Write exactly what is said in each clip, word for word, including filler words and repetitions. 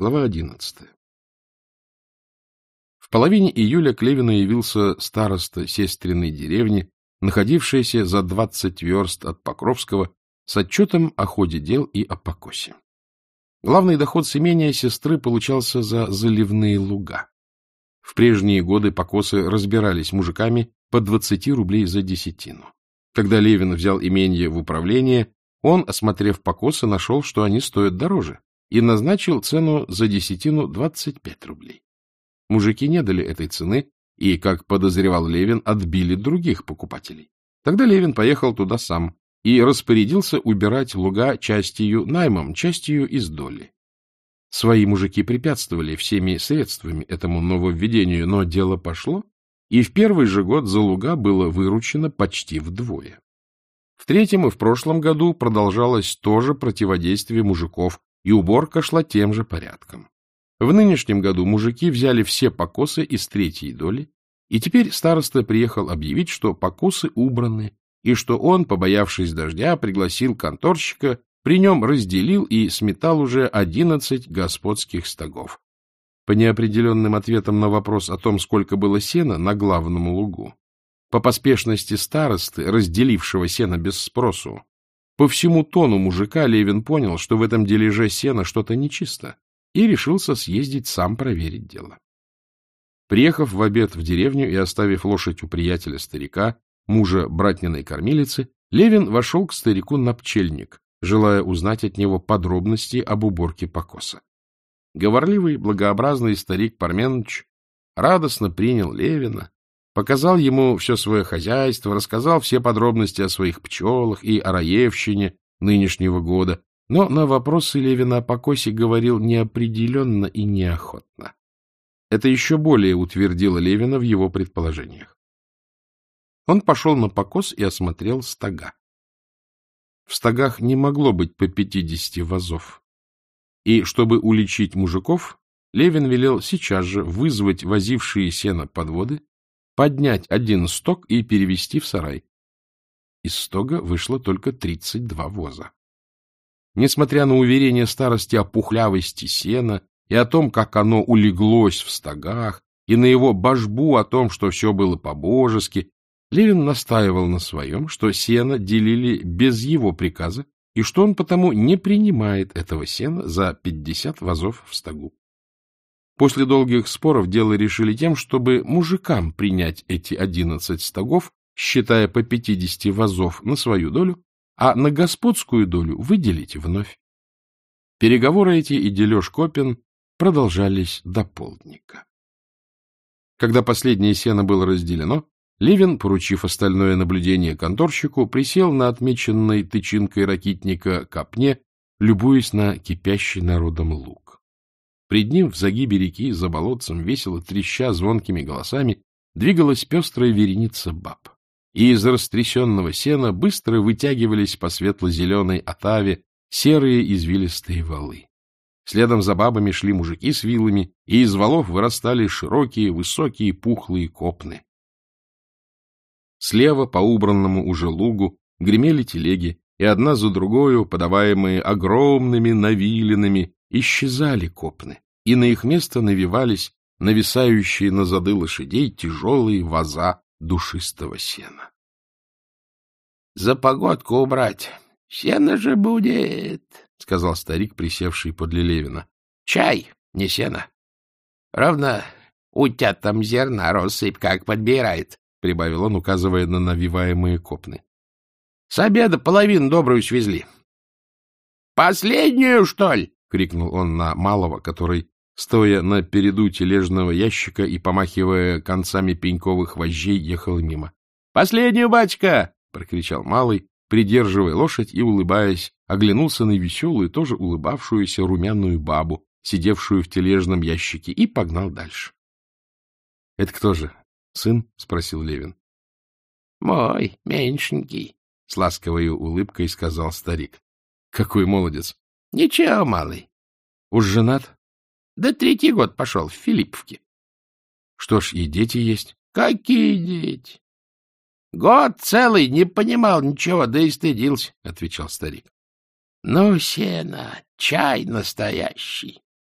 Глава одиннадцатая. В половине июля к Левину явился староста сестриной деревни, находившаяся за двадцать верст от Покровского, с отчетом о ходе дел и о покосе. Главный доход с имения сестры получался за заливные луга. В прежние годы покосы разбирались мужиками по двадцати рублей за десятину. Когда Левин взял имение в управление, он, осмотрев покосы, нашел, что они стоят дороже, и назначил цену за десятину двадцать пять рублей. Мужики не дали этой цены и, как подозревал Левин, отбили других покупателей. Тогда Левин поехал туда сам и распорядился убирать луга частью наймом, частью из доли. Свои мужики препятствовали всеми средствами этому нововведению, но дело пошло, и в первый же год за луга было выручено почти вдвое. В третьем и в прошлом году продолжалось то же противодействие мужиков, и уборка шла тем же порядком. В нынешнем году мужики взяли все покосы из третьей доли, и теперь староста приехал объявить, что покосы убраны, и что он, побоявшись дождя, пригласил конторщика, при нем разделил и сметал уже одиннадцать господских стогов. По неопределенным ответам на вопрос о том, сколько было сена на главном лугу, по поспешности старосты, разделившего сено без спросу, по всему тону мужика Левин понял, что в этом дележе сена что-то нечисто, и решился съездить сам проверить дело. Приехав в обед в деревню и оставив лошадь у приятеля-старика, мужа братниной кормилицы, Левин вошел к старику на пчельник, желая узнать от него подробности об уборке покоса. Говорливый, благообразный старик Парменыч радостно принял Левина, показал ему все свое хозяйство, рассказал все подробности о своих пчелах и о раевщине нынешнего года, но на вопросы Левина о покосе говорил неопределенно и неохотно. Это еще более утвердило Левина в его предположениях. Он пошел на покос и осмотрел стога. В стогах не могло быть по пятидесяти вазов. И, чтобы уличить мужиков, Левин велел сейчас же вызвать возившие сено подводы, поднять один стог и перевести в сарай. Из стога вышло только тридцать два воза. Несмотря на уверение старости о пухлявости сена и о том, как оно улеглось в стогах, и на его божбу о том, что все было по-божески, Левин настаивал на своем, что сено делили без его приказа, и что он потому не принимает этого сена за пятьдесят вазов в стогу. После долгих споров дело решили тем, чтобы мужикам принять эти одиннадцать стогов, считая по пятидесяти вазов на свою долю, а на господскую долю выделить вновь. Переговоры эти и дележ копен продолжались до полдника. Когда последнее сено было разделено, Левин, поручив остальное наблюдение конторщику, присел на отмеченной тычинкой ракитника копне, любуясь на кипящий народом луг. Пред ним в загибе реки за болотцем, весело треща звонкими голосами, двигалась пестрая вереница баб, и из растрясенного сена быстро вытягивались по светло-зеленой отаве серые извилистые валы. Следом за бабами шли мужики с вилами, и из валов вырастали широкие, высокие, пухлые копны. Слева, по убранному уже лугу, гремели телеги, и одна за другою, подаваемые огромными навилинами, исчезали копны, и на их место навивались нависающие на зады лошадей тяжелые ваза душистого сена. — За погодку убрать. Сено же будет, — сказал старик, присевший подле Левина. — Чай, не сено. Ровно утят там зерна россыпь как подбирает, — прибавил он, указывая на навиваемые копны. — С обеда половину добрую свезли. — Последнюю, что ли? — крикнул он на малого, который, стоя на переду тележного ящика и помахивая концами пеньковых вожжей, ехал мимо. — Последнюю, батька! — прокричал малый, придерживая лошадь и, улыбаясь, оглянулся на веселую, тоже улыбавшуюся румяную бабу, сидевшую в тележном ящике, и погнал дальше. — Это кто же? Сын? — спросил Левин. — Мой, меньшенький, — с ласковой улыбкой сказал старик. — Какой молодец! — Ничего, малый. — Уж женат? — Да третий год пошел в Филипповке. — Что ж, и дети есть? — Какие дети? — Год целый не понимал ничего, да и стыдился, — отвечал старик. — Ну, сено, чай настоящий.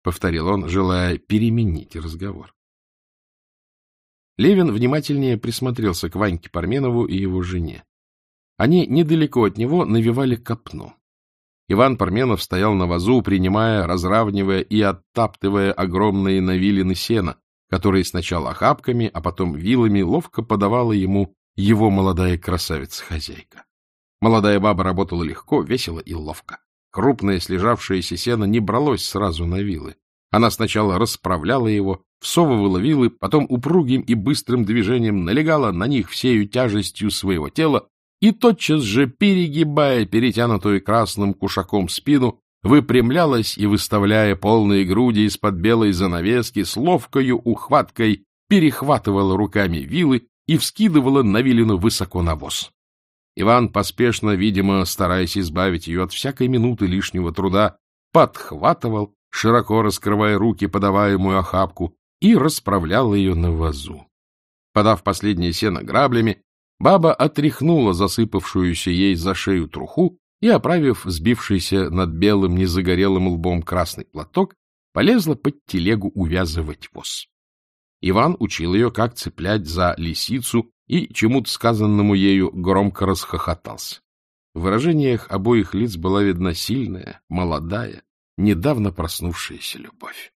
повторил он, желая переменить разговор. Левин внимательнее присмотрелся к Ваньке Парменову и его жене. Они недалеко от него навивали копну. Иван Парменов стоял на вазу, принимая, разравнивая и оттаптывая огромные навилины сена, которые сначала охапками, а потом вилами ловко подавала ему его молодая красавица-хозяйка. Молодая баба работала легко, весело и ловко. Крупное слежавшееся сено не бралось сразу на вилы. Она сначала расправляла его, всовывала вилы, потом упругим и быстрым движением налегала на них всею тяжестью своего тела и, тотчас же, перегибая перетянутую красным кушаком спину, выпрямлялась и, выставляя полные груди из-под белой занавески, с ловкою ухваткой перехватывала руками вилы и вскидывала навилину высоко на воз. Иван поспешно, видимо, стараясь избавить ее от всякой минуты лишнего труда, подхватывал, широко раскрывая руки подаваемую охапку, и расправлял ее на вазу. Подав последнее сено граблями, баба отряхнула засыпавшуюся ей за шею труху и, оправив сбившийся над белым незагорелым лбом красный платок, полезла под телегу увязывать воз. Иван учил ее, как цеплять за лисицу, и чему-то сказанному ею громко расхохотался. В выражениях обоих лиц была видна сильная, молодая, недавно проснувшаяся любовь.